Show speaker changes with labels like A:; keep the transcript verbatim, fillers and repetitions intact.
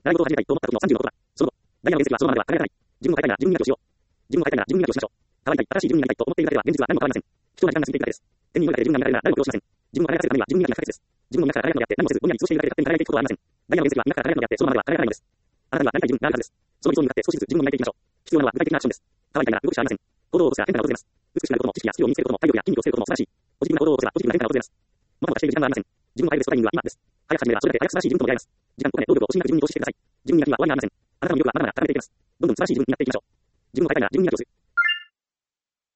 A: 習い事を始めたいと思った時のさんじゅうのことだ。その後、ダイヤの原石はそのままでは考えられない。自分を変えたいなら自分磨きをしよう。自分を変えたいなら自分磨きをしましょう。変わりたい、新しい自分になりたいと思っているだけでは現実は何も変わりません。貴重な時間が過ぎていくだけです。天に追いかけて自分が磨かれるなら誰も苦労しません。自分を輝かせるためには自分磨きが不可欠です。自分の磨きから輝くのであって何もせずぼんやり過ごしているだけで勝手に輝いていくことはありません。ダイヤの原石は磨きから輝くのであってそのままでは輝かないのです。あなたにはなりたい自分があるはずです。その理想に向かって少しずつ自分を磨いていきましょう。必要なのは具体的なアクションです。変わりたいなら動くしかありません。行動を起こすが変化が訪れます。美しくなることも知識やスキルを身につけることも体力や筋肉をつけることも素晴らしい。ポジティブな行動を起こせばポジティブな変化が訪れます。まだまだしている時間はありません。自分を変えるベストタイミングは今です。早く始めればそれだけ早く素晴らしい自分とも出会えます。時間とお金、労力を惜しみなく自分に投資してください。自分磨きは終わりがありません。あなたの魅力はまだまだ高めていきます。どんどん素晴らしい自分になっていきましょう。自分を変えたいなら自分磨きをする。